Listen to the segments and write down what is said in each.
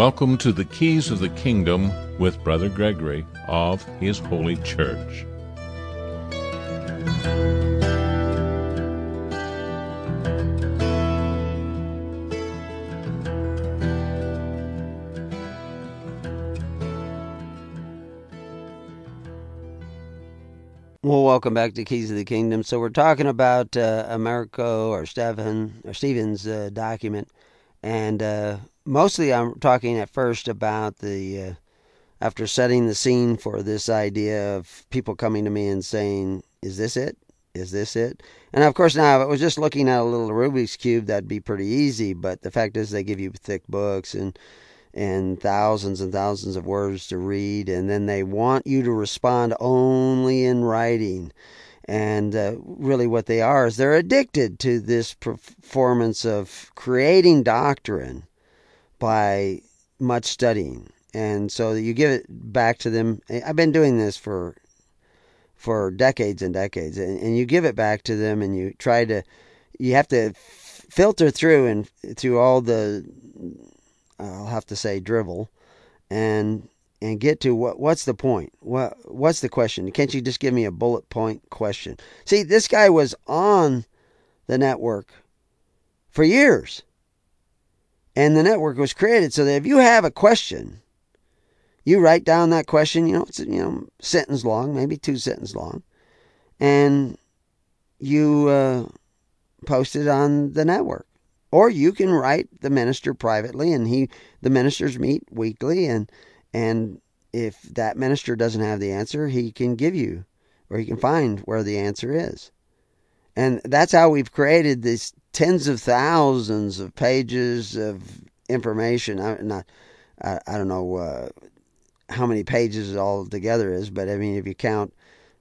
Welcome to the Keys of the Kingdom with Brother Gregory of His Holy Church. Well, welcome back to Keys of the Kingdom. So we're talking about Americo or Stephen's document, and mostly I'm talking at first about the after setting the scene for this idea of people coming to me and saying, "Is this it? Is this it?" And of course, now if it was just looking at a little Rubik's Cube, that'd be pretty easy. But the fact is, they give you thick books and thousands of words to read, and then they want you to respond only in writing. And really what they are is they're addicted to this performance of creating doctrine by much studying. And so you give it back to them. I've been doing this for decades and decades, and you give it back to them, and you have to filter through all the, I'll have to say, drivel, and get to what's the point? What's the question? Can't you just give me a bullet point question? See, this guy was on the network for years, and the network was created so that if you have a question, you write down that question. It's sentence long, maybe 2 sentences long, and you post it on the network. Or you can write the minister privately, and the ministers meet weekly, and if that minister doesn't have the answer, he can give you, or he can find where the answer is. And that's how we've created these tens of thousands of pages of information. I don't know how many pages it all together is, but I mean, if you count,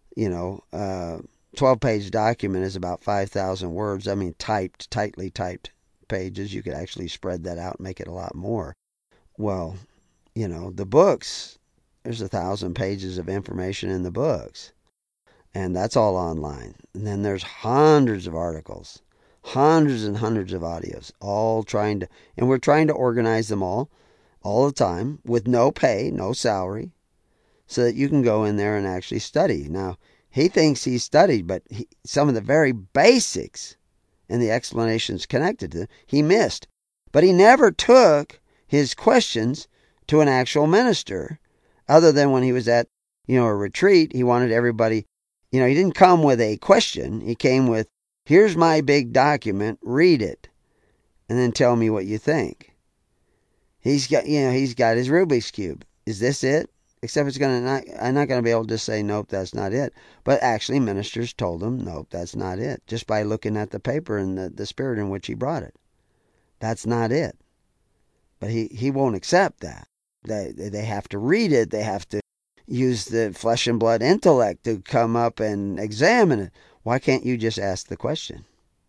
12-page document is about 5,000 words. I mean, tightly typed pages. You could actually spread that out and make it a lot more. Well, the books, there's 1,000 pages of information in the books, and that's all online. And then there's hundreds of articles, hundreds and hundreds of audios, and we're trying to organize them all the time with no pay, no salary, so that you can go in there and actually study. Now, he thinks he's studied, but some of the very basics and the explanations connected to them, he missed. But he never took his questions to an actual minister, other than when he was at, a retreat. He wanted everybody, he didn't come with a question. He came with, "Here's my big document, read it, and then tell me what you think." He's got his Rubik's Cube. Is this it? Except I'm not going to be able to say, "Nope, that's not it." But actually, ministers told him, "Nope, that's not it," just by looking at the paper and the spirit in which he brought it. That's not it. But he won't accept that. They have to read it. They have to use the flesh and blood intellect to come up and examine it. Why can't you just ask the question?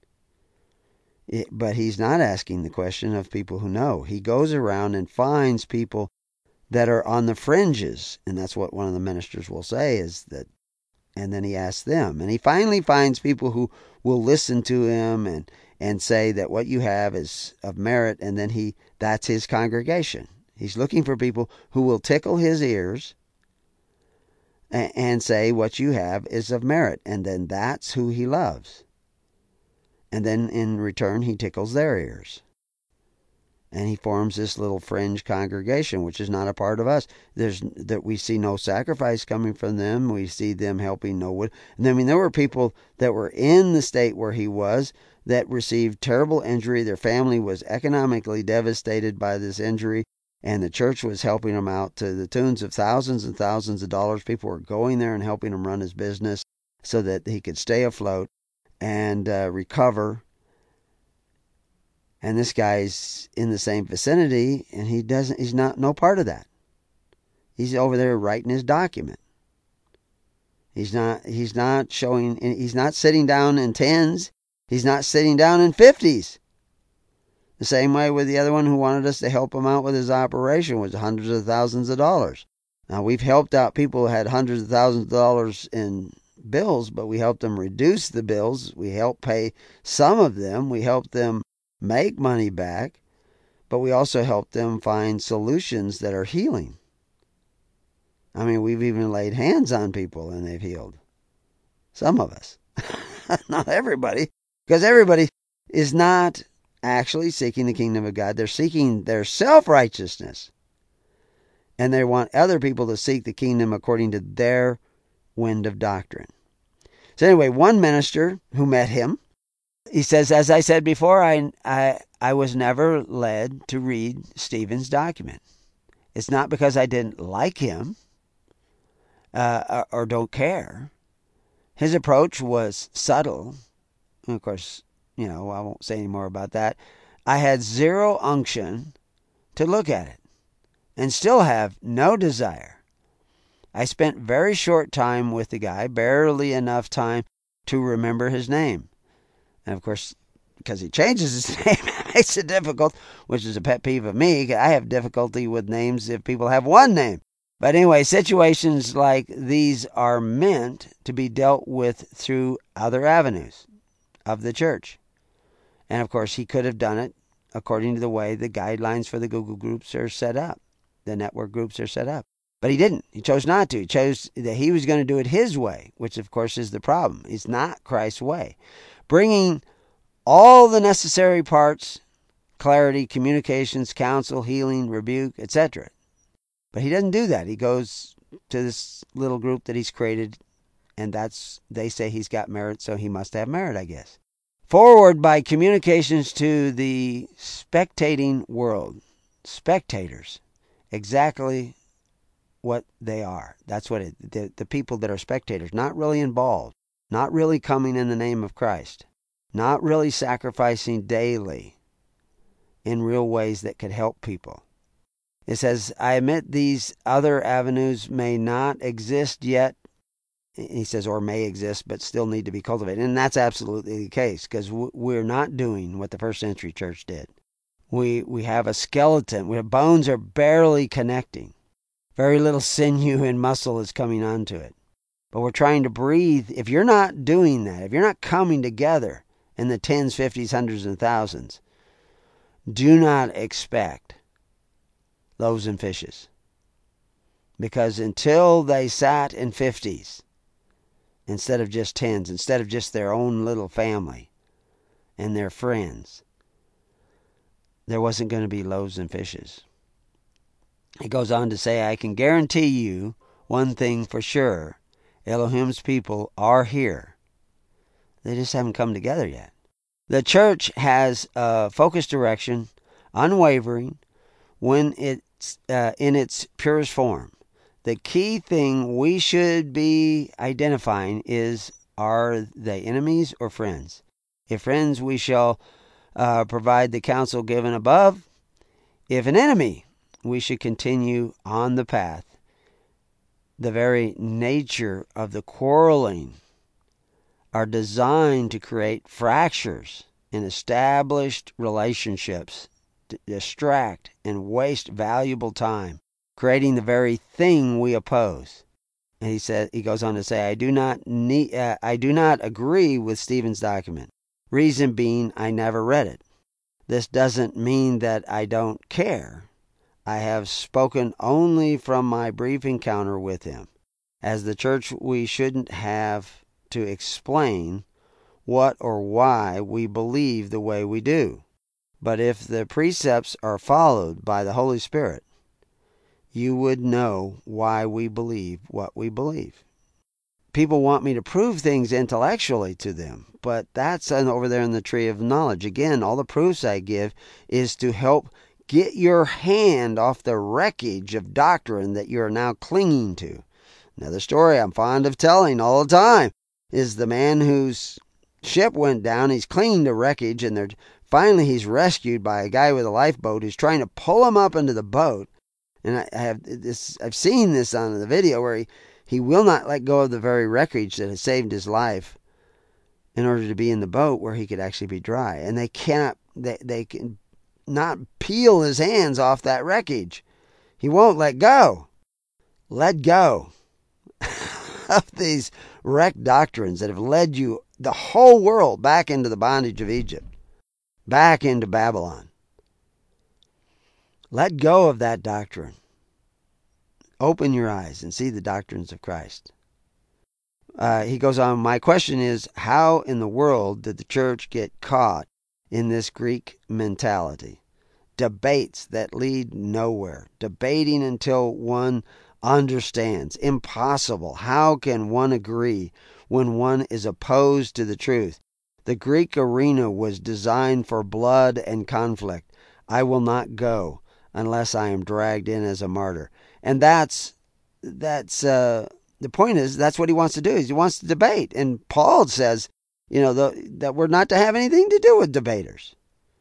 But he's not asking the question of people who know. He goes around and finds people that are on the fringes, and that's what one of the ministers will say is that, and then he asks them, and he finally finds people who will listen to him and say that what you have is of merit, and then that's his congregation. He's looking for people who will tickle his ears and say what you have is of merit, and then that's who he loves. And then in return, he tickles their ears. And he forms this little fringe congregation, which is not a part of us. We see no sacrifice coming from them. We see them helping no wood. And I mean, there were people that were in the state where he was that received terrible injury. Their family was economically devastated by this injury, and the church was helping them out to the tunes of thousands and thousands of dollars. People were going there and helping him run his business so that he could stay afloat and recover. And this guy's in the same vicinity, and he's no part of that. He's over there writing his document. He's not sitting down in 10s. He's not sitting down in 50s. The same way with the other one who wanted us to help him out with his operation, was hundreds of thousands of dollars. Now, we've helped out people who had hundreds of thousands of dollars in bills, but we helped them reduce the bills. We helped pay some of them. We helped them make money back. but we also help them find solutions that are healing. I mean, we've even laid hands on people and they've healed. Some of us. Not everybody. Because everybody is not actually seeking the kingdom of God. They're seeking their self-righteousness. And they want other people to seek the kingdom according to their wind of doctrine. So anyway, one minister who met him, he says, as I said before, I was never led to read Stephen's document. It's not because I didn't like him or don't care. His approach was subtle. And of course, I won't say any more about that. I had zero unction to look at it and still have no desire. I spent very short time with the guy, barely enough time to remember his name. And of course, because he changes his name, it makes it difficult, which is a pet peeve of me. I have difficulty with names if people have one name. But anyway, situations like these are meant to be dealt with through other avenues of the church. And of course, he could have done it according to the way the guidelines for the Google groups are set up, the network groups are set up. But he didn't. He chose not to. He chose that he was going to do it his way, which of course is the problem. It's not Christ's way. Bringing all the necessary parts, clarity, communications, counsel, healing, rebuke, etc. But he doesn't do that. He goes to this little group that he's created, and they say he's got merit, so he must have merit, I guess. Forward by communications to the spectating world. Spectators. Exactly what they are. That's what the people that are spectators, not really involved, not really coming in the name of Christ, not really sacrificing daily in real ways that could help people. It says, I admit these other avenues may not exist yet. He says, or may exist, but still need to be cultivated. And that's absolutely the case, because we're not doing what the first century church did. We have a skeleton. Where bones are barely connecting. Very little sinew and muscle is coming onto it. But we're trying to breathe. If you're not doing that, if you're not coming together in the tens, 50s, hundreds, and thousands, do not expect loaves and fishes. Because until they sat in 50s, instead of just tens, instead of just their own little family and their friends, there wasn't going to be loaves and fishes. He goes on to say, I can guarantee you one thing for sure. Elohim's people are here. They just haven't come together yet. The church has a focused direction, unwavering, when it's in its purest form. The key thing we should be identifying is, are they enemies or friends? If friends, we shall provide the counsel given above. If an enemy, we should continue on the path. The very nature of the quarreling are designed to create fractures in established relationships, to distract and waste valuable time, creating the very thing we oppose. And he goes on to say, I do not agree with Stephen's document. Reason being, I never read it. This doesn't mean that I don't care. I have spoken only from my brief encounter with him. As the church, we shouldn't have to explain what or why we believe the way we do. But if the precepts are followed by the Holy Spirit, you would know why we believe what we believe. People want me to prove things intellectually to them, but that's over there in the tree of knowledge. Again, all the proofs I give is to help get your hand off the wreckage of doctrine that you are now clinging to. Another story I'm fond of telling all the time is the man whose ship went down. He's clinging to wreckage, and finally he's rescued by a guy with a lifeboat who's trying to pull him up into the boat. And I've seen this on the video where he will not let go of the very wreckage that has saved his life in order to be in the boat where he could actually be dry. And they can not peel his hands off that wreckage. He won't let go. Let go of these wrecked doctrines that have led you, the whole world, back into the bondage of Egypt, back into Babylon. Let go of that doctrine. Open your eyes and see the doctrines of Christ. He goes on, my question is, how in the world did the church get caught in this Greek mentality? Debates that lead nowhere. Debating until one understands. Impossible. How can one agree when one is opposed to the truth? The Greek arena was designed for blood and conflict. I will not go unless I am dragged in as a martyr. And that's the point is, that's what he wants to do. He wants to debate. And Paul says, that we're not to have anything to do with debaters.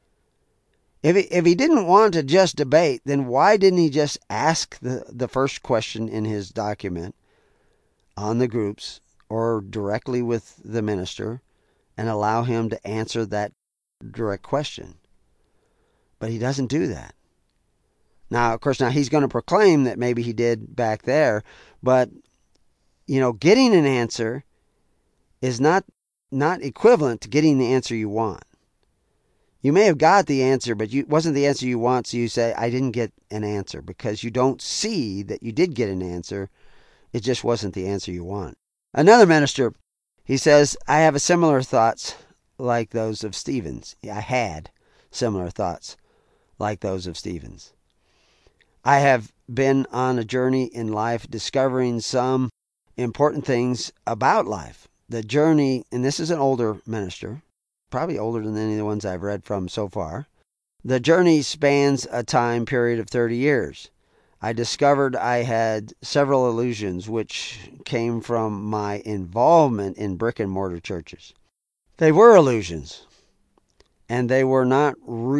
If he didn't want to just debate, then why didn't he just ask the first question in his document on the groups or directly with the minister and allow him to answer that direct question? But he doesn't do that. Now, of course, he's going to proclaim that maybe he did back there, but getting an answer is not equivalent to getting the answer you want. You may have got the answer, but it wasn't the answer you want, so you say, I didn't get an answer, because you don't see that you did get an answer. It just wasn't the answer you want. Another minister, he says, I have similar thoughts like those of Stevens. I had similar thoughts like those of Stevens. I have been on a journey in life discovering some important things about life. The journey, and this is an older minister, probably older than any of the ones I've read from so far. The journey spans a time period of 30 years. I discovered I had several illusions which came from my involvement in brick and mortar churches. They were illusions, and they were not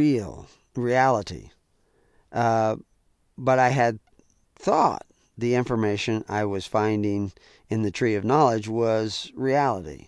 reality. But I had thought the information I was finding in the Tree of Knowledge was reality.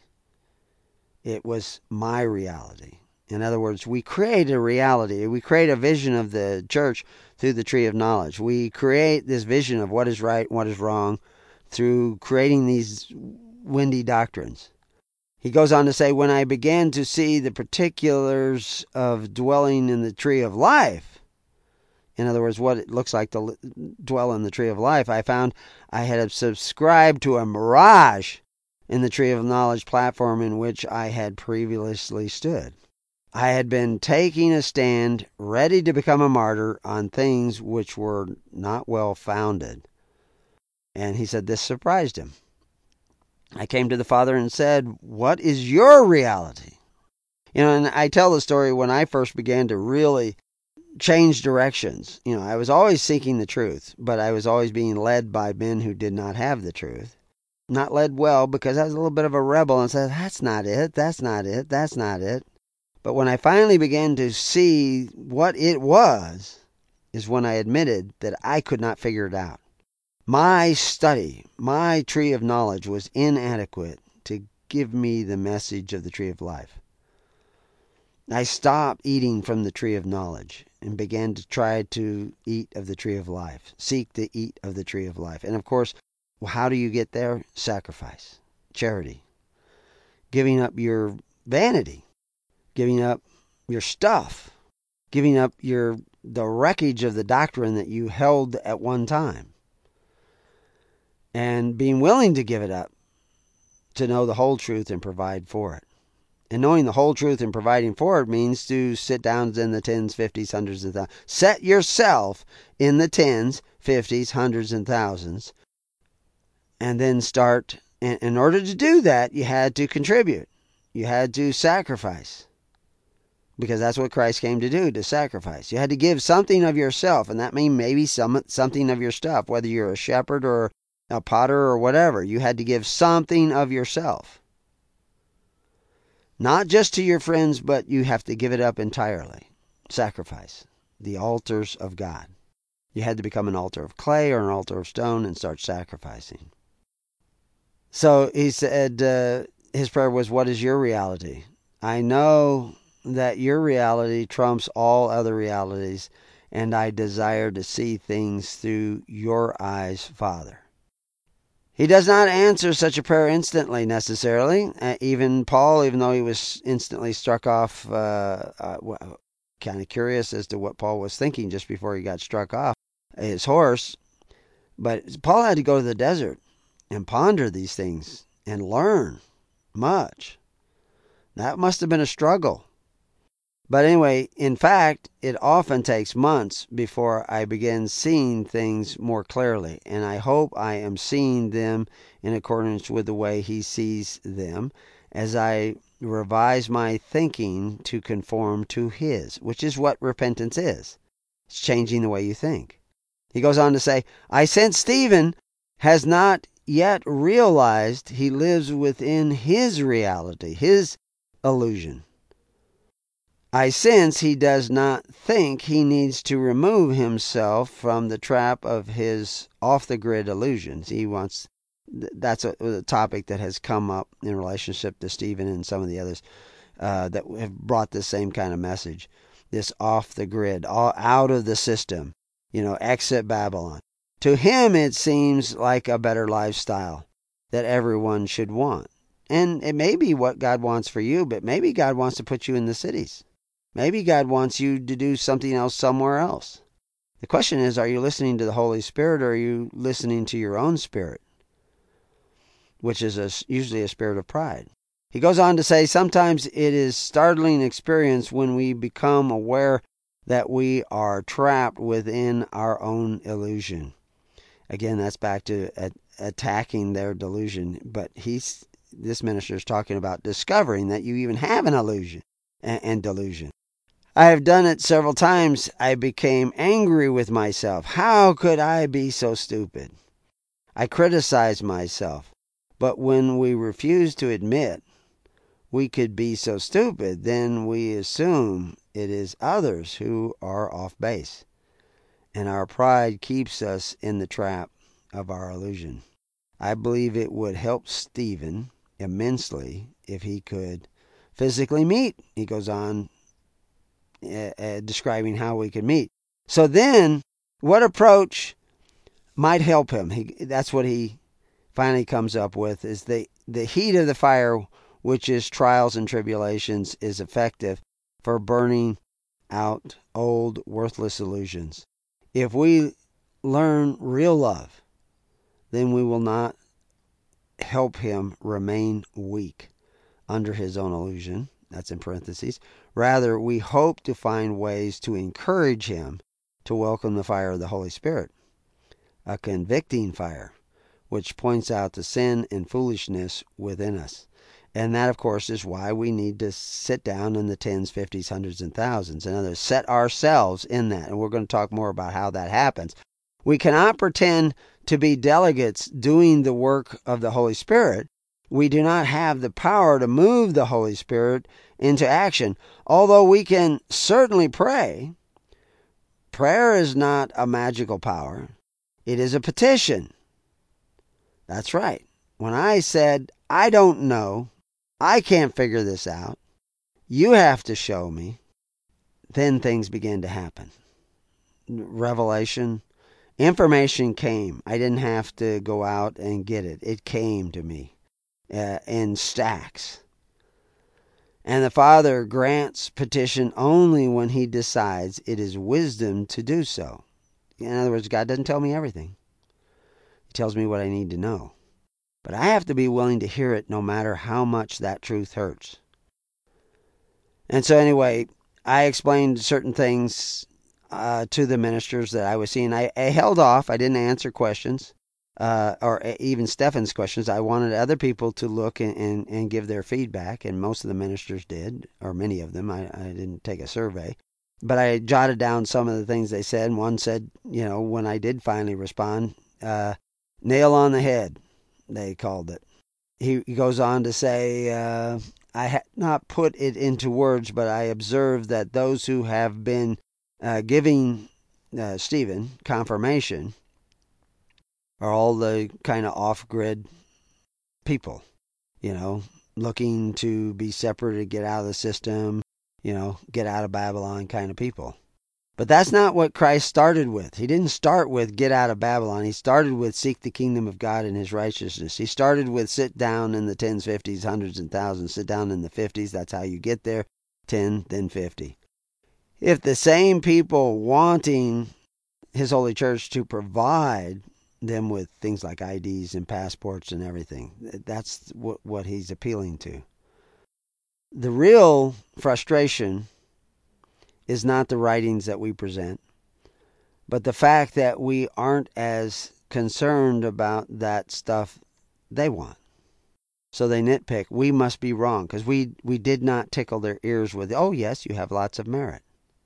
It was my reality. In other words, we create a reality. We create a vision of the church through the Tree of Knowledge. We create this vision of what is right and what is wrong through creating these windy doctrines. He goes on to say, when I began to see the particulars of dwelling in the Tree of Life, in other words, what it looks like to dwell in the Tree of Life, I found I had subscribed to a mirage in the Tree of Knowledge platform in which I had previously stood. I had been taking a stand, ready to become a martyr on things which were not well founded. And he said this surprised him. I came to the Father and said, what is your reality? And I tell the story when I first began to really change directions. I was always seeking the truth, but I was always being led by men who did not have the truth. Not led well, because I was a little bit of a rebel and said, that's not it, that's not it, that's not it. But when I finally began to see what it was, is when I admitted that I could not figure it out. My study, my Tree of Knowledge was inadequate to give me the message of the Tree of Life. I stopped eating from the Tree of Knowledge and began to try to eat of the Tree of Life, seek to eat of the Tree of Life. And of course, how do you get there? Sacrifice, charity, giving up your vanity, giving up your stuff, giving up the wreckage of the doctrine that you held at one time, and being willing to give it up to know the whole truth and provide for it. And knowing the whole truth and providing for it means to sit down in the tens, fifties, hundreds, and thousands. Set yourself in the tens, fifties, hundreds, and thousands. And then start. And in order to do that, you had to contribute. You had to sacrifice. Because that's what Christ came to do, to sacrifice. You had to give something of yourself. And that means maybe something of your stuff. Whether you're a shepherd or a potter or whatever. You had to give something of yourself. Not just to your friends, but you have to give it up entirely. Sacrifice. The altars of God. You had to become an altar of clay or an altar of stone and start sacrificing. So he said, his prayer was, what is your reality? I know that your reality trumps all other realities, and I desire to see things through your eyes, Father. He does not answer such a prayer instantly, necessarily. Even Paul, even though he was instantly struck off, kind of curious as to what Paul was thinking just before he got struck off his horse. But Paul had to go to the desert and ponder these things and learn much. That must have been a struggle. But anyway, in fact, it often takes months before I begin seeing things more clearly. And I hope I am seeing them in accordance with the way he sees them as I revise my thinking to conform to his, which is what repentance is. It's changing the way you think. He goes on to say, I sense Stephen has not yet realized he lives within his reality, his illusion. I sense he does not think he needs to remove himself from the trap of his off-the-grid illusions. That's a topic that has come up in relationship to Stephen and some of the others that have brought the same kind of message. This off-the-grid, all out of the system, exit Babylon. To him, it seems like a better lifestyle that everyone should want. And it may be what God wants for you, but maybe God wants to put you in the cities. Maybe God wants you to do something else somewhere else. The question is, are you listening to the Holy Spirit or are you listening to your own spirit, which is usually a spirit of pride? He goes on to say, sometimes it is startling experience when we become aware that we are trapped within our own illusion. Again, that's back to attacking their delusion. But this minister is talking about discovering that you even have an illusion and delusion. I have done it several times. I became angry with myself. How could I be so stupid? I criticized myself. But when we refuse to admit we could be so stupid, then we assume it is others who are off base. And our pride keeps us in the trap of our illusion. I believe it would help Stephen immensely if he could physically meet. He goes on describing how we could meet. So then, what approach might help him? That's what he finally comes up with, is the heat of the fire, which is trials and tribulations, is effective for burning out old, worthless illusions. If we learn real love, then we will not help him remain weak under his own illusion. That's in parentheses. Rather, we hope to find ways to encourage him to welcome the fire of the Holy Spirit, a convicting fire, which points out the sin and foolishness within us. And that, of course, is why we need to sit down in the tens, fifties, hundreds, and thousands. In other words, set ourselves in that. And we're going to talk more about how that happens. We cannot pretend to be delegates doing the work of the Holy Spirit. We do not have the power to move the Holy Spirit into action. Although we can certainly pray. Prayer is not a magical power. It is a petition. That's right. When I said, I don't know, I can't figure this out, you have to show me, then things began to happen. Revelation, information came. I didn't have to go out and get it. It came to me in stacks. And the Father grants petition only when he decides it is wisdom to do so. In other words, God doesn't tell me everything. He tells me what I need to know. But I have to be willing to hear it no matter how much that truth hurts. And so anyway, I explained certain things to the ministers that I was seeing. I held off. I didn't answer questions, or even Stefan's questions. I wanted other people to look and give their feedback, and most of the ministers did, or many of them. I didn't take a survey. But I jotted down some of the things they said, and one said, when I did finally respond, nail on the head, they called it. He goes on to say, I had not put it into words, but I observed that those who have been giving Stephen confirmation are all the kind of off-grid people, looking to be separated, get out of the system, get out of Babylon kind of people. But that's not what Christ started with. He didn't start with get out of Babylon. He started with seek the kingdom of God and his righteousness. He started with sit down in the tens, fifties, hundreds, and thousands. Sit down in the 50s. That's how you get there. 10, then 50. if the same people wanting His holy church to provide them with things like IDs and passports and everything, that's what He's appealing to. The real frustration is not the writings that we present, but the fact that we aren't as concerned about that stuff they want. So they nitpick. We must be wrong because we did not tickle their ears with, oh, yes, you have lots of merit.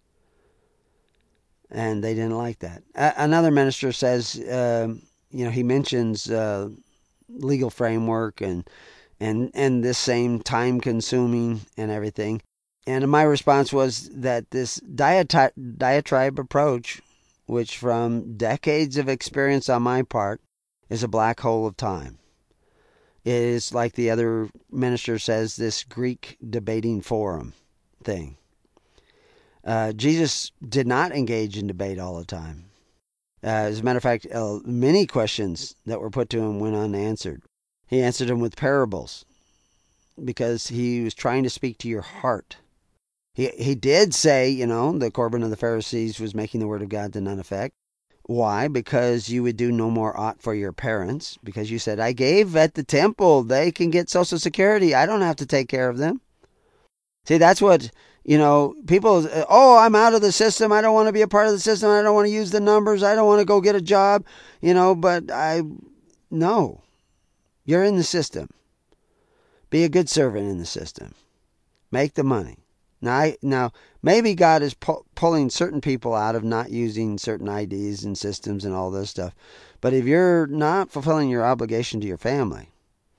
And they didn't like that. Another minister says, he mentions legal framework and this same time-consuming and everything. And my response was that this diatribe approach, which from decades of experience on my part, is a black hole of time. It is like the other minister says, this Greek debating forum thing. Jesus did not engage in debate all the time. As a matter of fact, many questions that were put to him went unanswered. He answered them with parables because he was trying to speak to your heart. He did say, the Corban of the Pharisees was making the word of God to none effect. Why? Because you would do no more ought for your parents. Because you said, I gave at the temple. They can get Social Security. I don't have to take care of them. See, that's what, people, I'm out of the system. I don't want to be a part of the system. I don't want to use the numbers. I don't want to go get a job, but no. You're in the system. Be a good servant in the system. Make the money. Now, maybe God is pulling certain people out of not using certain IDs and systems and all this stuff. But if you're not fulfilling your obligation to your family,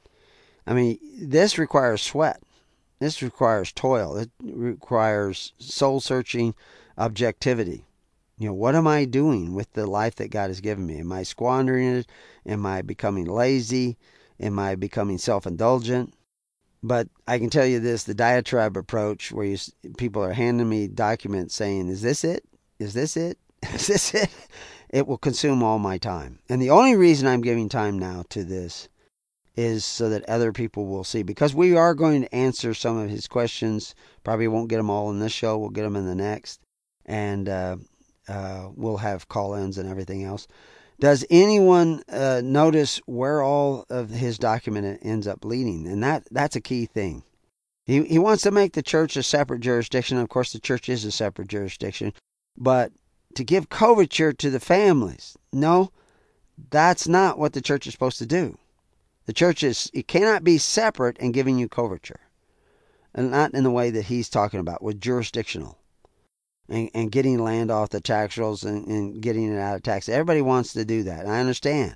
this requires sweat. This requires toil. It requires soul-searching objectivity. What am I doing with the life that God has given me? Am I squandering it? Am I becoming lazy? Am I becoming self-indulgent? But I can tell you this, the diatribe approach where people are handing me documents saying, is this it? Is this it? Is this it? It will consume all my time. And the only reason I'm giving time now to this is so that other people will see. Because we are going to answer some of his questions. Probably won't get them all in this show. We'll get them in the next. And we'll have call-ins and everything else. Does anyone notice where all of his document ends up leading? And that's a key thing. He wants to make the church a separate jurisdiction. Of course, the church is a separate jurisdiction. But to give coverture to the families, no, that's not what the church is supposed to do. The church it cannot be separate and giving you coverture. And not in the way that he's talking about, with jurisdictional. And getting land off the tax rolls and getting it out of tax. Everybody wants to do that. I understand.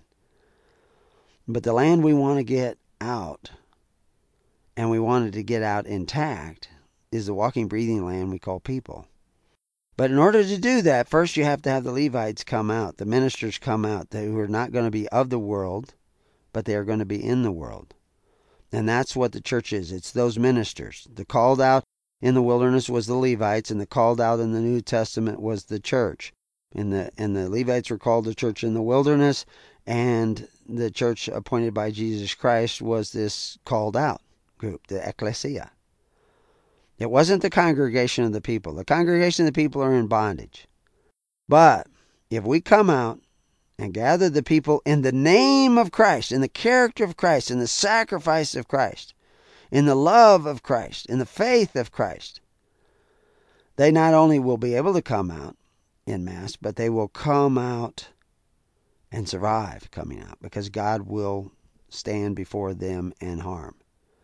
But the land we want to get out, and we wanted to get out intact, is the walking, breathing land we call people. But in order to do that, first you have to have the Levites come out, the ministers come out, who are not going to be of the world, but they are going to be in the world. And that's what the church is. It's those ministers. The called out in the wilderness was the Levites, and the called out in the New Testament was the church. And the Levites were called the church in the wilderness, and the church appointed by Jesus Christ was this called out group, the ecclesia. It wasn't the congregation of the people. The congregation of the people are in bondage. But if we come out and gather the people in the name of Christ, in the character of Christ, in the sacrifice of Christ, in the love of Christ, in the faith of Christ, they not only will be able to come out en masse, but they will come out and survive coming out, because God will stand before them and harm.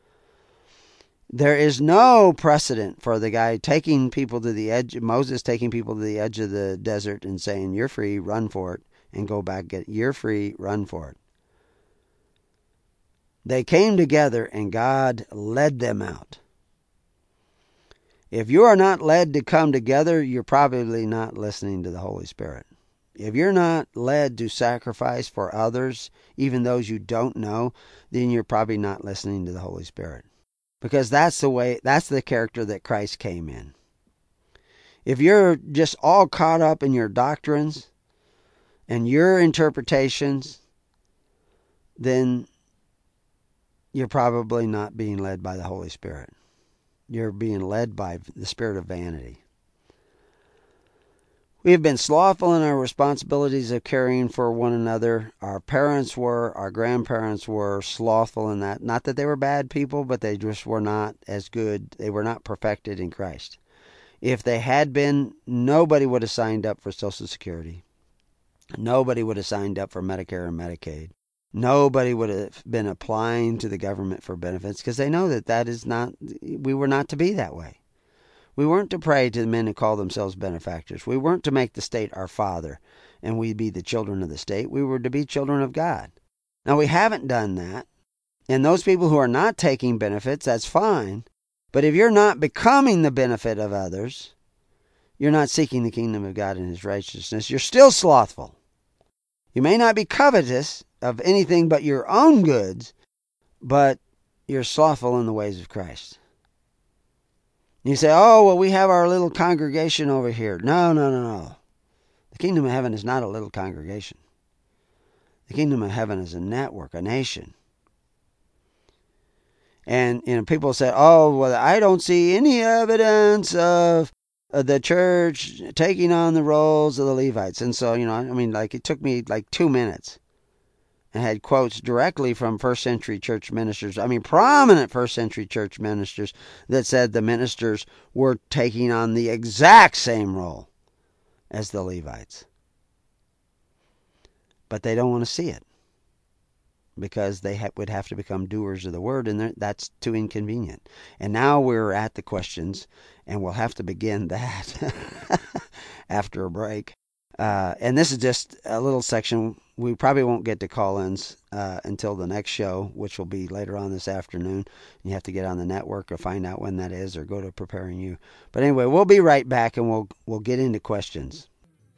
There is no precedent for the guy taking people to the edge, Moses taking people to the edge of the desert and saying, you're free, run for it, and go back, you're free, run for it. They came together and God led them out. If you are not led to come together, you're probably not listening to the Holy Spirit. If you're not led to sacrifice for others, even those you don't know, then you're probably not listening to the Holy Spirit. Because that's the character that Christ came in. If you're just all caught up in your doctrines and your interpretations, then you're probably not being led by the Holy Spirit. You're being led by the spirit of vanity. We have been slothful in our responsibilities of caring for one another. Our parents were, our grandparents were slothful in that. Not that they were bad people, but they just were not as good. They were not perfected in Christ. If they had been, nobody would have signed up for Social Security. Nobody would have signed up for Medicare and Medicaid. Nobody would have been applying to the government for benefits because they know that is not, we were not to be that way. We weren't to pray to the men who call themselves benefactors. We weren't to make the state our father and we be the children of the state. We were to be children of God. Now, we haven't done that. And those people who are not taking benefits, that's fine. But if you're not becoming the benefit of others, you're not seeking the kingdom of God and his righteousness. You're still slothful. You may not be covetous of anything but your own goods, but you're slothful in the ways of Christ. You say, oh, well, we have our little congregation over here. No. The kingdom of heaven is not a little congregation. The kingdom of heaven is a network, a nation. And people say, oh, well, I don't see any evidence of the church taking on the roles of the Levites. And so, it took me 2 minutes. And had quotes directly from first century church ministers. Prominent first century church ministers that said the ministers were taking on the exact same role as the Levites. But they don't want to see it because they would have to become doers of the word, and that's too inconvenient. And now we're at the questions, and we'll have to begin that after a break. And this is just a little section. We probably won't get to call-ins until the next show, which will be later on this afternoon. You have to get on the network or find out when that is or go to Preparing You. But anyway, we'll be right back and we'll get into questions.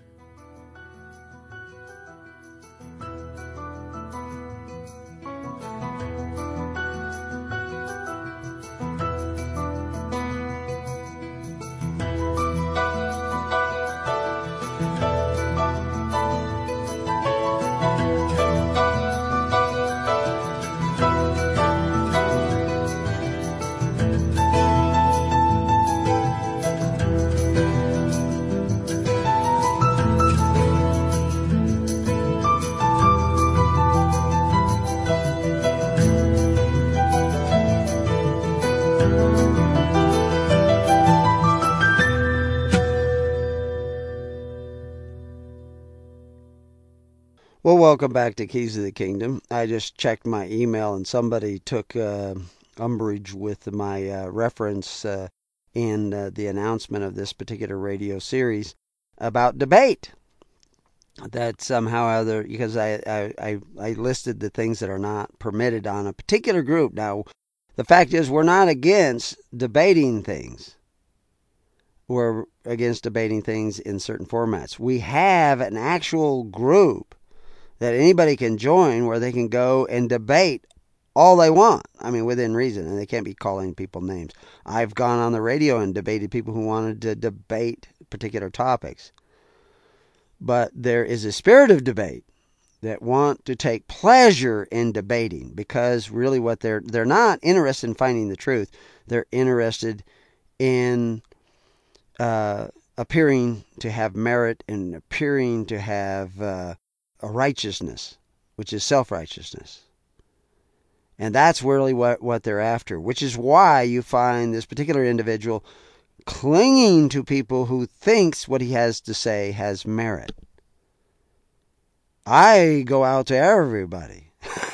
Well, welcome back to Keys of the Kingdom. I just checked my email and somebody took umbrage with my reference in the announcement of this particular radio series about debate. That somehow or other, because I listed the things that are not permitted on a particular group. Now, the fact is we're not against debating things. We're against debating things in certain formats. We have an actual group that anybody can join where they can go and debate all they want. Within reason, and they can't be calling people names. I've gone on the radio and debated people who wanted to debate particular topics. But there is a spirit of debate that want to take pleasure in debating because really what they're not interested in finding the truth. They're interested in appearing to have merit and appearing to have a righteousness, which is self-righteousness. And that's really what they're after, which is why you find this particular individual clinging to people who thinks what he has to say has merit. I go out to everybody.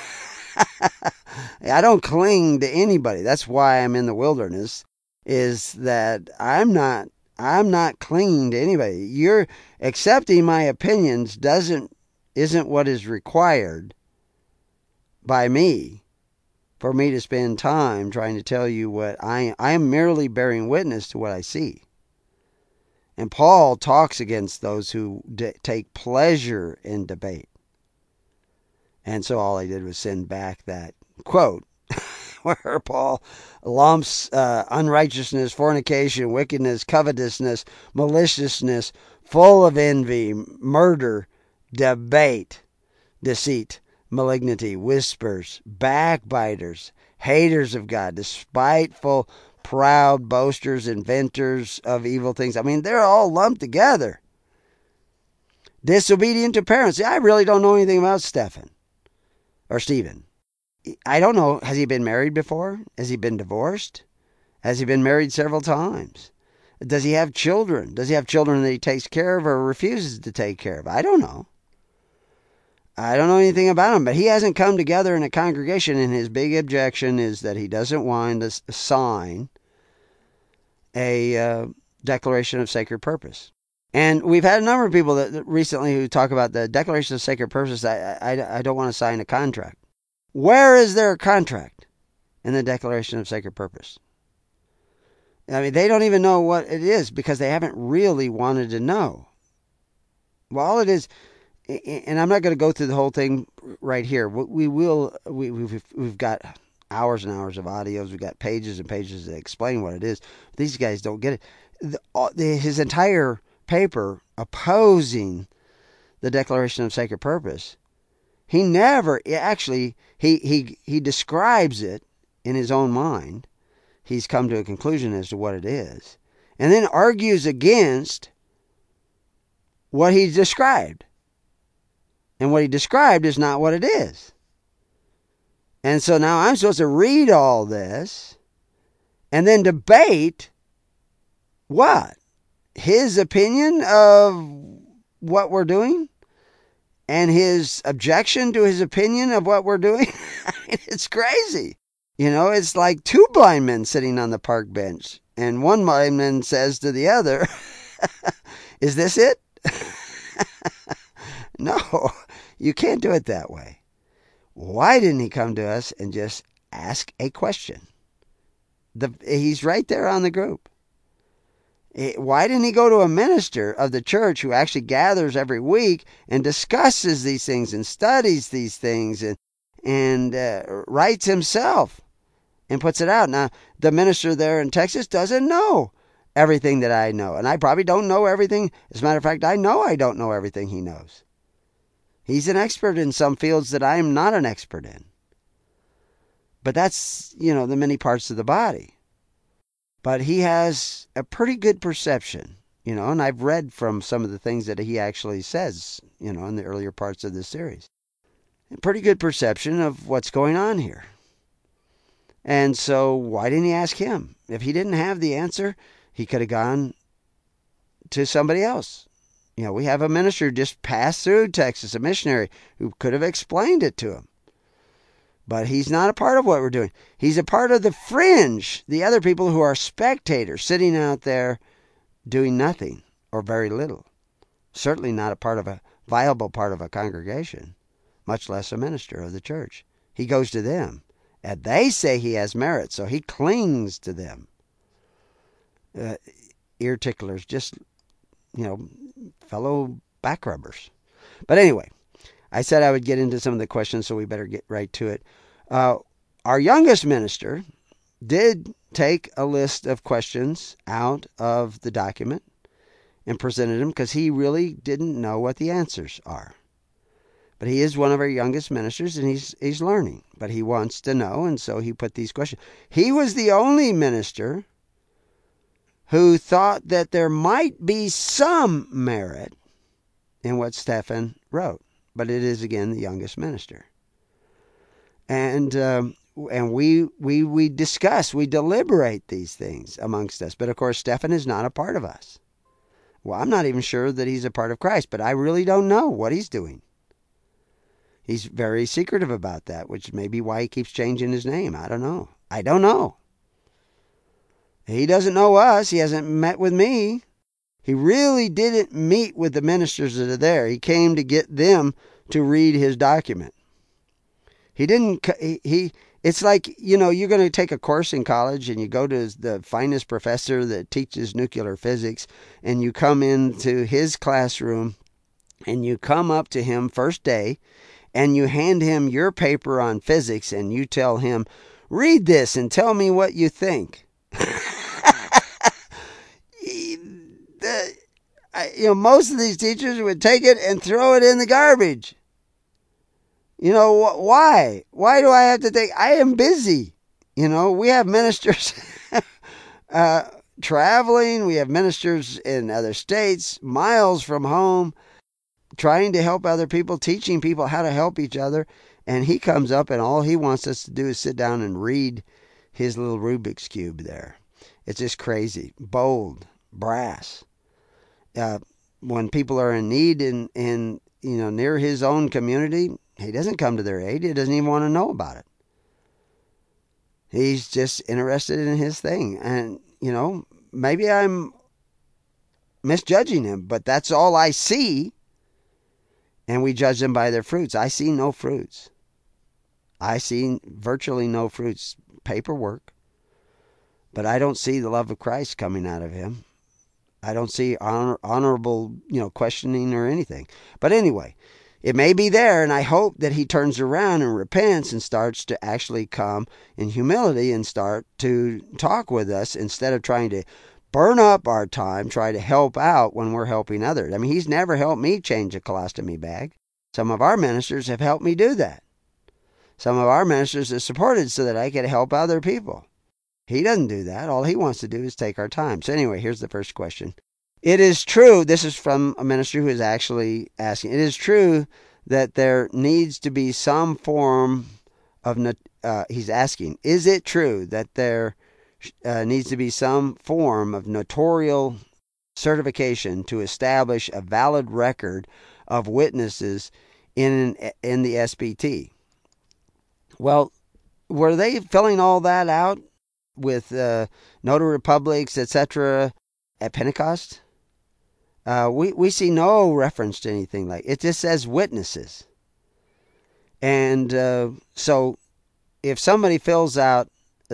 I don't cling to anybody. That's why I'm in the wilderness, is that I'm not clinging to anybody. You're accepting my opinions isn't what is required by me for me to spend time trying to tell you what I am merely bearing witness to what I see. And Paul talks against those who take pleasure in debate. And so all I did was send back that quote where Paul lumps unrighteousness, fornication, wickedness, covetousness, maliciousness, full of envy, murder, debate, deceit, malignity, whispers, backbiters, haters of God, despiteful, proud, boasters, inventors of evil things. They're all lumped together. Disobedient to parents. I really don't know anything about Stephen or Stephen. I don't know. Has he been married before? Has he been divorced? Has he been married several times? Does he have children? Does he have children that he takes care of or refuses to take care of? I don't know. I don't know anything about him, but he hasn't come together in a congregation, and his big objection is that he doesn't want to sign a declaration of sacred purpose. And we've had a number of people that recently who talk about the declaration of sacred purpose. I don't want to sign a contract. Where is there a contract in the declaration of sacred purpose? I mean, they don't even know what it is because they haven't really wanted to know. Well, all it is, and I'm not going to go through the whole thing right here. We've got hours and hours of audios. We've got pages and pages that explain what it is. These guys don't get it. His entire paper opposing the Declaration of Sacred Purpose, he never actually he describes it in his own mind. He's come to a conclusion as to what it is, and then argues against what he described. And what he described is not what it is. And so now I'm supposed to read all this and then debate what? His opinion of what we're doing? And his objection to his opinion of what we're doing? I mean, it's crazy. You know, it's like two blind men sitting on the park bench. And one blind man says to the other, is this it? No, you can't do it that way. Why didn't he come to us and just ask a question? He's right there on the group. Why didn't he go to a minister of the church who actually gathers every week and discusses these things and studies these things and writes himself and puts it out? Now, the minister there in Texas doesn't know everything that I know, and I probably don't know everything. As a matter of fact, I know I don't know everything he knows. He's an expert in some fields that I am not an expert in. But that's, the many parts of the body. But he has a pretty good perception, and I've read from some of the things that he actually says, in the earlier parts of this series. A pretty good perception of what's going on here. And so why didn't he ask him? If he didn't have the answer, he could have gone to somebody else. We have a minister who just passed through Texas, a missionary, who could have explained it to him. But he's not a part of what we're doing. He's a part of the fringe, the other people who are spectators, sitting out there doing nothing or very little. Certainly not a viable part of a congregation, much less a minister of the church. He goes to them, and they say he has merit, so he clings to them. Ear ticklers, just, fellow back rubbers. But anyway, I said I would get into some of the questions, so we better get right to it. Our youngest minister did take a list of questions out of the document and presented them because he really didn't know what the answers are. But he is one of our youngest ministers, and he's learning. But he wants to know, and so he put these questions. He was the only minister who thought that there might be some merit in what Stephen wrote. But it is, again, the youngest minister. And we discuss, we deliberate these things amongst us. But, of course, Stephen is not a part of us. Well, I'm not even sure that he's a part of Christ, but I really don't know what he's doing. He's very secretive about that, which may be why he keeps changing his name. I don't know. He doesn't know us. He hasn't met with me. He really didn't meet with the ministers that are there. He came to get them to read his document. He didn't, it's like, you're going to take a course in college and you go to the finest professor that teaches nuclear physics, and you come into his classroom and you come up to him first day and you hand him your paper on physics and you tell him, read this and tell me what you think. Most of these teachers would take it and throw it in the garbage. Why? Why do I have to take? I am busy. We have ministers traveling. We have ministers in other states, miles from home. trying to help other people, teaching people how to help each other. And he comes up and all he wants us to do is sit down and read his little Rubik's Cube there. It's just crazy. Bold, brass. When people are in need in near his own community, he doesn't come to their aid. He doesn't even want to know about it. He's just interested in his thing. And, maybe I'm misjudging him, but that's all I see. And we judge them by their fruits. I see no fruits. I see virtually no fruits. Paperwork. But I don't see the love of Christ coming out of him. I don't see honorable, questioning or anything. But anyway, it may be there, and I hope that he turns around and repents and starts to actually come in humility and start to talk with us instead of trying to burn up our time, try to help out when we're helping others. I mean, he's never helped me change a colostomy bag. Some of our ministers have helped me do that. Some of our ministers have supported so that I could help other people. He doesn't do that. All he wants to do is take our time. So anyway, here's the first question. It is true, this is from a minister who is actually asking, it is true that there needs to be some form of, he's asking, is it true that there needs to be some form of notarial certification to establish a valid record of witnesses in the SBT? Well, were they filling all that out with notary publics, etc., at Pentecost? We see no reference to anything like it. It just says witnesses. And so if somebody fills out,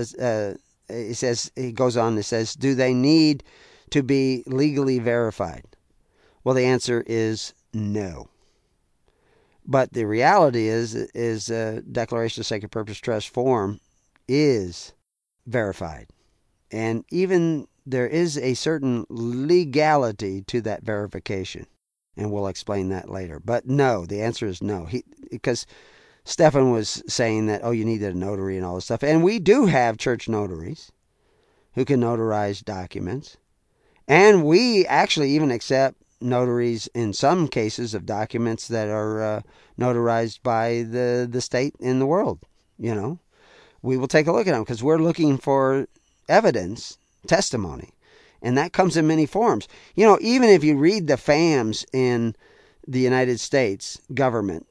he goes on and says, do they need to be legally verified? Well, the answer is no. But the reality is Declaration of Sacred Purpose Trust form is verified. And even there is a certain legality to that verification. And we'll explain that later. But no, the answer is no. Because Stephan was saying that, you needed a notary and all this stuff. And we do have church notaries who can notarize documents. And we actually even accept notaries in some cases of documents that are notarized by the state in the world. We will take a look at them because we're looking for evidence, testimony. And that comes in many forms. Even if you read the FAMs in the United States government,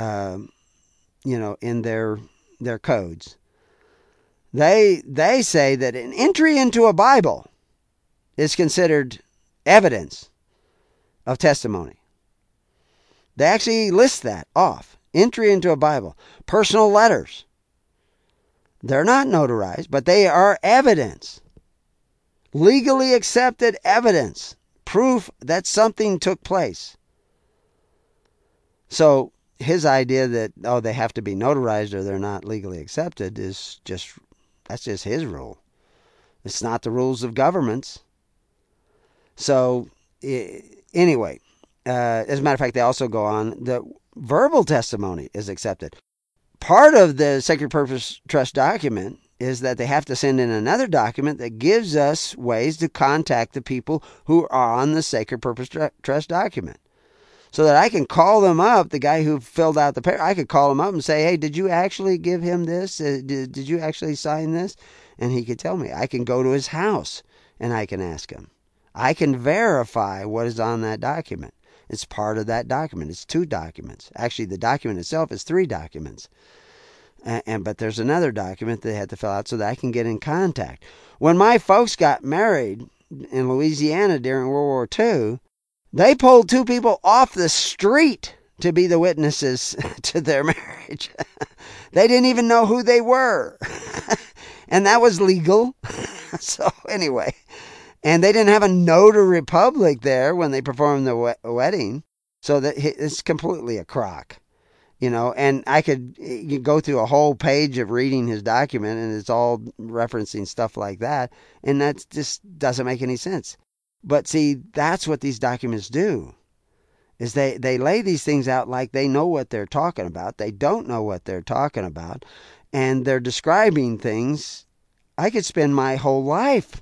in their codes, they say that an entry into a Bible is considered evidence of testimony. They actually list that off. Entry into a Bible. Personal letters. They're not notarized, but they are evidence. Legally accepted evidence. Proof that something took place. So his idea that, they have to be notarized or they're not legally accepted that's just his rule. It's not the rules of governments. So anyway, as a matter of fact, they also go on, the verbal testimony is accepted. Part of the Sacred Purpose Trust document is that they have to send in another document that gives us ways to contact the people who are on the Sacred Purpose Trust document. So that I can call them up, the guy who filled out the paper, I could call him up and say, hey, did you actually give him this? Did you actually sign this? And he could tell me. I can go to his house and I can ask him. I can verify what is on that document. It's part of that document. It's 2 documents. Actually, the document itself is 3 documents. But there's another document they had to fill out so that I can get in contact. When my folks got married in Louisiana during World War II, they pulled 2 people off the street to be the witnesses to their marriage. They didn't even know who they were. And that was legal. So anyway, and they didn't have a notary public there when they performed the wedding. So that it's completely a crock. And I could go through a whole page of reading his document and it's all referencing stuff like that. And that just doesn't make any sense. But see, that's what these documents do, is they lay these things out like they know what they're talking about. They don't know what they're talking about. And they're describing things. I could spend my whole life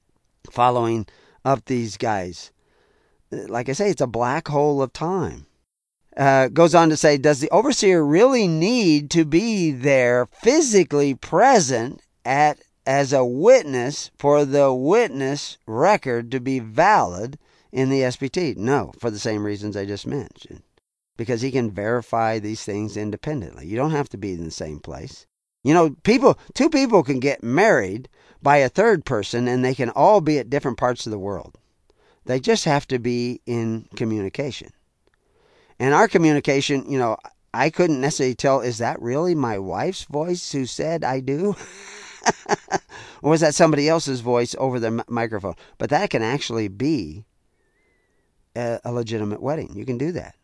following up these guys. Like I say, it's a black hole of time. Goes on to say, does the overseer really need to be there physically present as a witness for the witness record to be valid in the SPT? No, for the same reasons I just mentioned. Because he can verify these things independently. You don't have to be in the same place. Two people can get married by a third person and they can all be at different parts of the world. They just have to be in communication. And our communication, I couldn't necessarily tell, is that really my wife's voice who said I do? Or was that somebody else's voice over the microphone? But that can actually be a legitimate wedding. You can do that.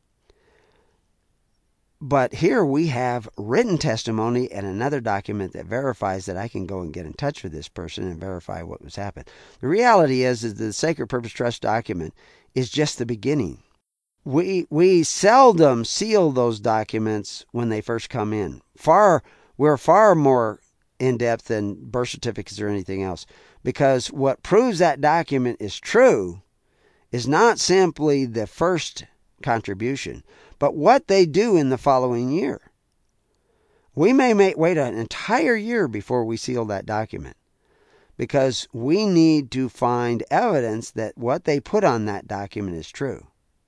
But here we have written testimony and another document that verifies that I can go and get in touch with this person and verify what was happened. The reality is that the Sacred Purpose Trust document is just the beginning. We seldom seal those documents when they first come in. We're far more in-depth than birth certificates or anything else. Because what proves that document is true is not simply the first contribution, but what they do in the following year. We may wait an entire year before we seal that document because we need to find evidence that what they put on that document is true.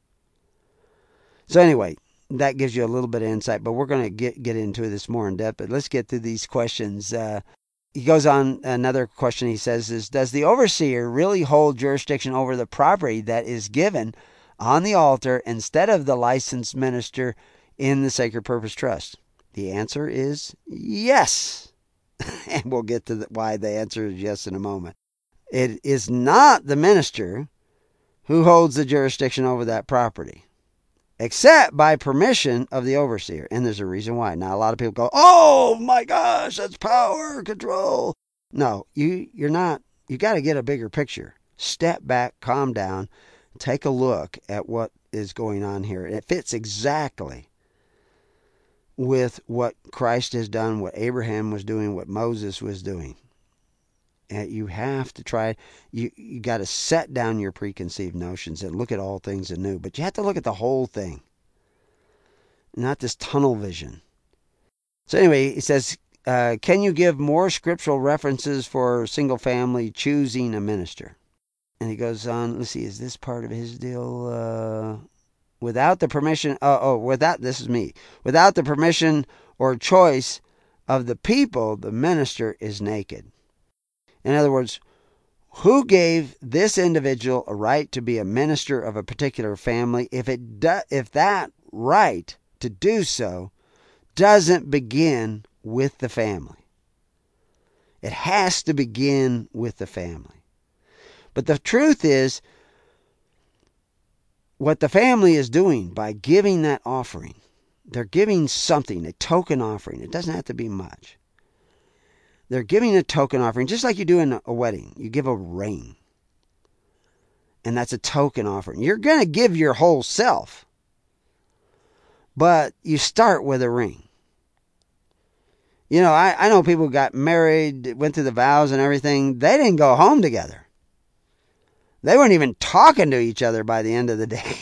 So anyway, that gives you a little bit of insight, but we're going to get into this more in depth. But let's get through these questions. He goes on, another question he says is, does the overseer really hold jurisdiction over the property that is given on the altar instead of the licensed minister in the Sacred Purpose Trust? The answer is yes. And we'll get to why the answer is yes in a moment. It is not the minister who holds the jurisdiction over that property, except by permission of the overseer. And there's a reason why. Now, a lot of people go, oh my gosh, that's power, control. No, you're not. You got to get a bigger picture. Step back, calm down, take a look at what is going on here. And it fits exactly with what Christ has done, what Abraham was doing, what Moses was doing. And you have to try, you got to set down your preconceived notions and look at all things anew. But you have to look at the whole thing, not this tunnel vision. So anyway, he says, can you give more scriptural references for single family choosing a minister? And he goes on, let's see, is this part of his deal? Without the permission, this is me. Without the permission or choice of the people, the minister is naked. In other words, who gave this individual a right to be a minister of a particular family if that right to do so doesn't begin with the family? It has to begin with the family. But the truth is, what the family is doing by giving that offering, they're giving something, a token offering. It doesn't have to be much. They're giving a token offering, just like you do in a wedding. You give a ring. And that's a token offering. You're going to give your whole self. But you start with a ring. I know people who got married, went through the vows and everything. They didn't go home together. They weren't even talking to each other by the end of the day.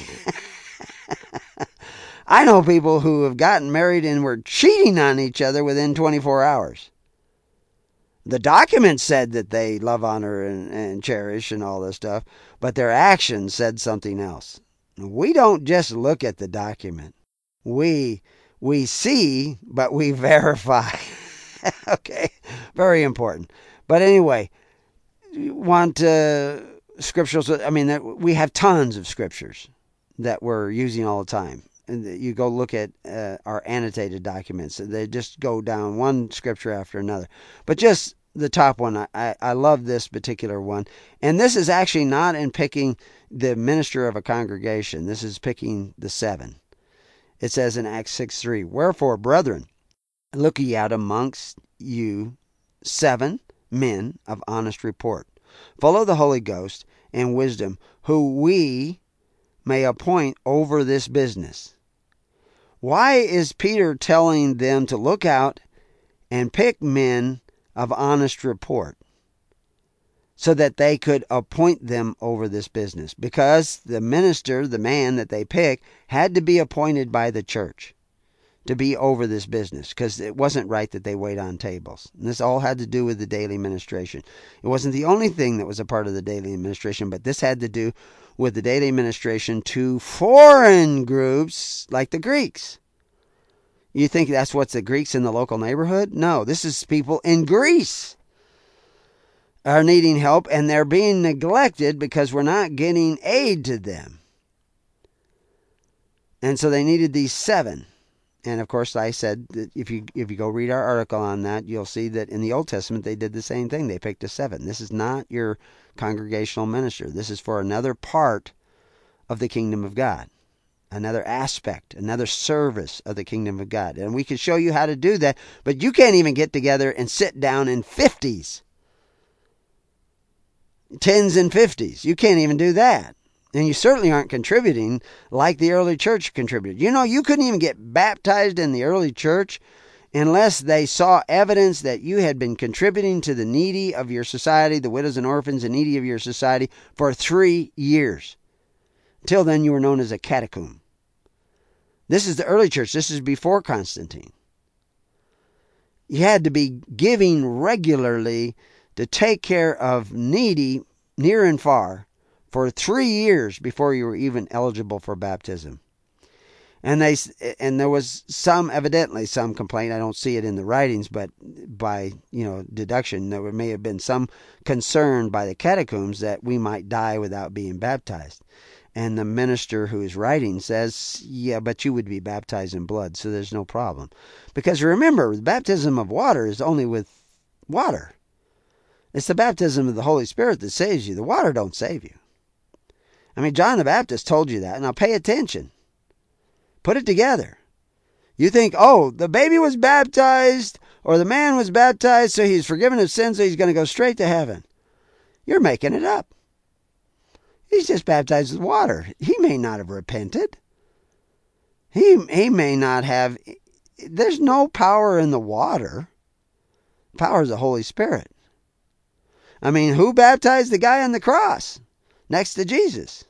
I know people who have gotten married and were cheating on each other within 24 hours. The document said that they love, honor, and cherish and all this stuff, but their actions said something else. We don't just look at the document. We see, but we verify. Okay? Very important. But anyway, you want scriptures? We have tons of scriptures that we're using all the time. And you go look at our annotated documents. They just go down one scripture after another. But just the top one, I love this particular one. And this is actually not in picking the minister of a congregation. This is picking the 7. It says in Acts 6:3, wherefore, brethren, look ye out amongst you 7 men of honest report, full of the Holy Ghost and wisdom, who we may appoint over this business. Why is Peter telling them to look out and pick men of honest report? so that they could appoint them over this business. Because the minister, the man that they picked, had to be appointed by the church to be over this business, because it wasn't right that they wait on tables. And this all had to do with the daily ministration. It wasn't the only thing that was a part of the daily administration, but this had to do with the daily administration to foreign groups like the Greeks. You think that's what's the Greeks in the local neighborhood? No, this is people in Greece are needing help, and they're being neglected because we're not getting aid to them. And so they needed these 7. And of course, I said that if you go read our article on that, you'll see that in the Old Testament they did the same thing. They picked a 7. This is not your congregational minister. This is for another part of the kingdom of God, another aspect, another service of the kingdom of God. And we can show you how to do that, but you can't even get together and sit down in 50s, 10s and 50s. You can't even do that. And you certainly aren't contributing like the early church contributed. You know, you couldn't even get baptized in the early church unless they saw evidence that you had been contributing to the needy of your society, the widows and orphans and needy of your society, for 3 years. Until then, you were known as a catechum. This is the early church. This is before Constantine. You had to be giving regularly to take care of needy near and far for 3 years before you were even eligible for baptism. And there was evidently some complaint. I don't see it in the writings, but by deduction, there may have been some concern by the catechumens that we might die without being baptized. And the minister who is writing says, yeah, but you would be baptized in blood, so there's no problem. Because remember, the baptism of water is only with water. It's the baptism of the Holy Spirit that saves you. The water don't save you. I mean, John the Baptist told you that. Now pay attention. Put it together. You think, oh, the baby was baptized or the man was baptized, so he's forgiven his sins, so he's going to go straight to heaven. You're making it up. He's just baptized with water. He may not have repented. He may not have. There's no power in the water. Power is the Holy Spirit. I mean, who baptized the guy on the cross next to Jesus?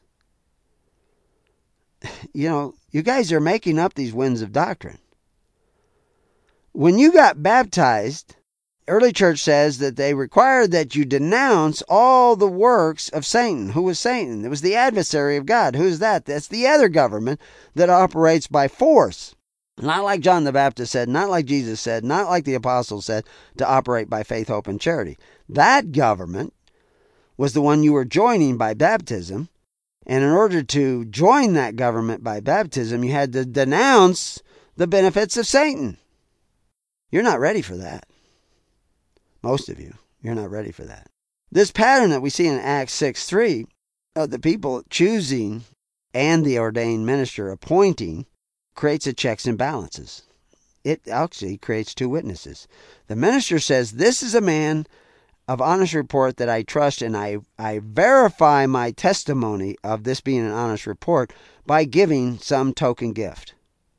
You guys are making up these winds of doctrine. When you got baptized, early church says that they required that you denounce all the works of Satan. Who was Satan? It was the adversary of God. Who's that? That's the other government that operates by force. Not like John the Baptist said, not like Jesus said, not like the apostles said, to operate by faith, hope, and charity. That government was the one you were joining by baptism. And in order to join that government by baptism, you had to denounce the benefits of Satan. You're not ready for that. Most of you, you're not ready for that. This pattern that we see in Acts 6:3 of the people choosing and the ordained minister appointing creates a checks and balances. It actually creates 2 witnesses. The minister says, this is a man of honest report that I trust, and I verify my testimony of this being an honest report by giving some token gift.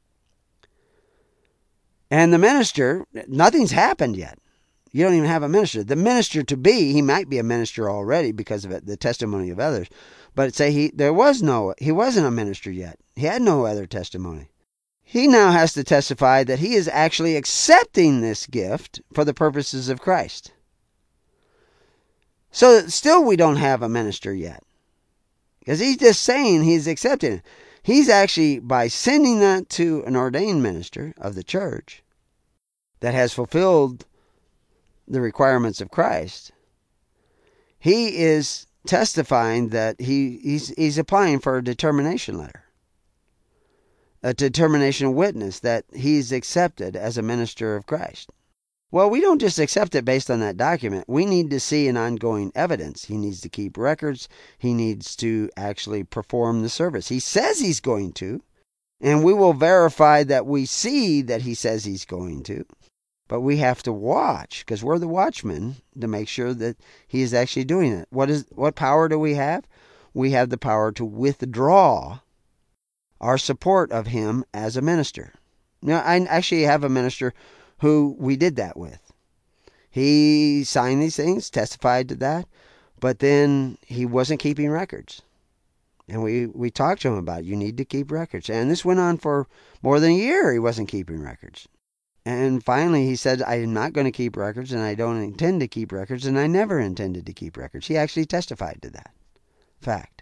And the minister, nothing's happened yet. You don't even have a minister. The minister to be, he might be a minister already because of the testimony of others, but say he wasn't a minister yet. He had no other testimony. He now has to testify that he is actually accepting this gift for the purposes of Christ. So still we don't have a minister yet. Because he's just saying he's accepting it. He's actually, by sending that to an ordained minister of the church that has fulfilled the requirements of Christ, he is testifying that he's applying for a determination letter. A determination witness that he's accepted as a minister of Christ. Well, we don't just accept it based on that document. We need to see an ongoing evidence. He needs to keep records. He needs to actually perform the service. He says he's going to, and we will verify that we see that he says he's going to. But we have to watch, because we're the watchmen, to make sure that he is actually doing it. What power do we have? We have the power to withdraw our support of him as a minister. Now, I actually have a minister who we did that with. He signed these things, testified to that, But then he wasn't keeping records. And we talked to him about, you need to keep records. And this went on for more than a year. He wasn't keeping records. And finally he said, I am not going to keep records, and I don't intend to keep records, and I never intended to keep records. He actually testified to that fact.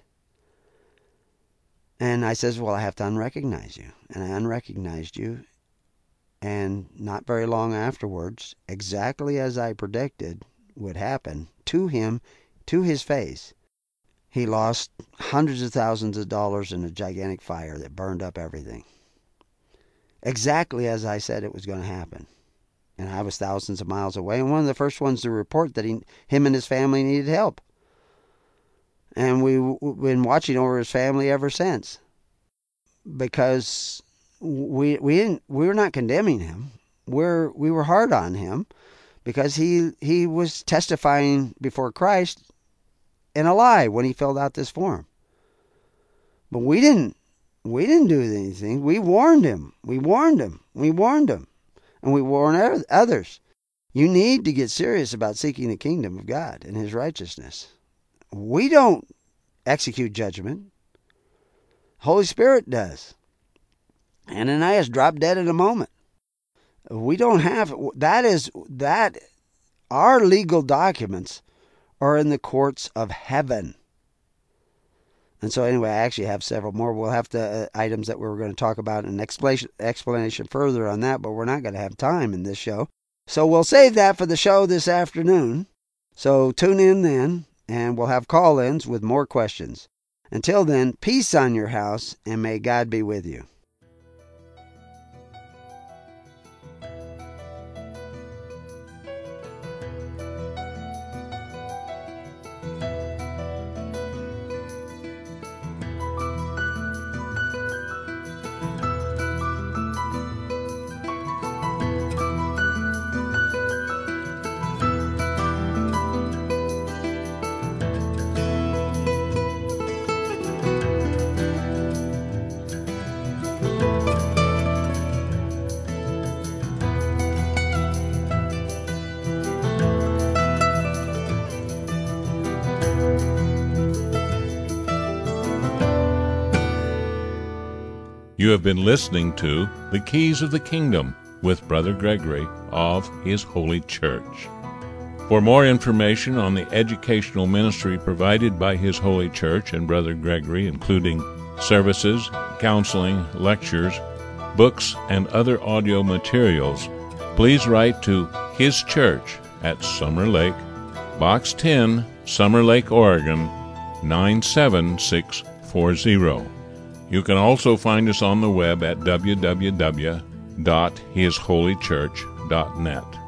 And I says, well, I have to unrecognize you. And I unrecognized you. And not very long afterwards, exactly as I predicted would happen to him, to his face, he lost hundreds of thousands of dollars in a gigantic fire that burned up everything. Exactly as I said it was going to happen. And I was thousands of miles away, and one of the first ones to report that him and his family needed help. And we've been watching over his family ever since. Because we were not condemning him. We were hard on him because he was testifying before Christ in a lie when he filled out this form. But we didn't do anything. We warned him. And we warned others. You need to get serious about seeking the kingdom of God and his righteousness. We don't execute judgment. Holy Spirit does. Ananias dropped dead in a moment. We don't have that. Our legal documents are in the courts of heaven. And so anyway, I actually have several more. We'll have the items that we're going to talk about and explanation further on that, but we're not going to have time in this show. So we'll save that for the show this afternoon. So tune in then, and we'll have call-ins with more questions. Until then, peace on your house, and may God be with you. You have been listening to The Keys of the Kingdom with Brother Gregory of His Holy Church. For more information on the educational ministry provided by His Holy Church and Brother Gregory, including services, counseling, lectures, books, and other audio materials, please write to His Church at Summer Lake, Box 10, Summer Lake, Oregon, 97640. You can also find us on the web at www.hisholychurch.net.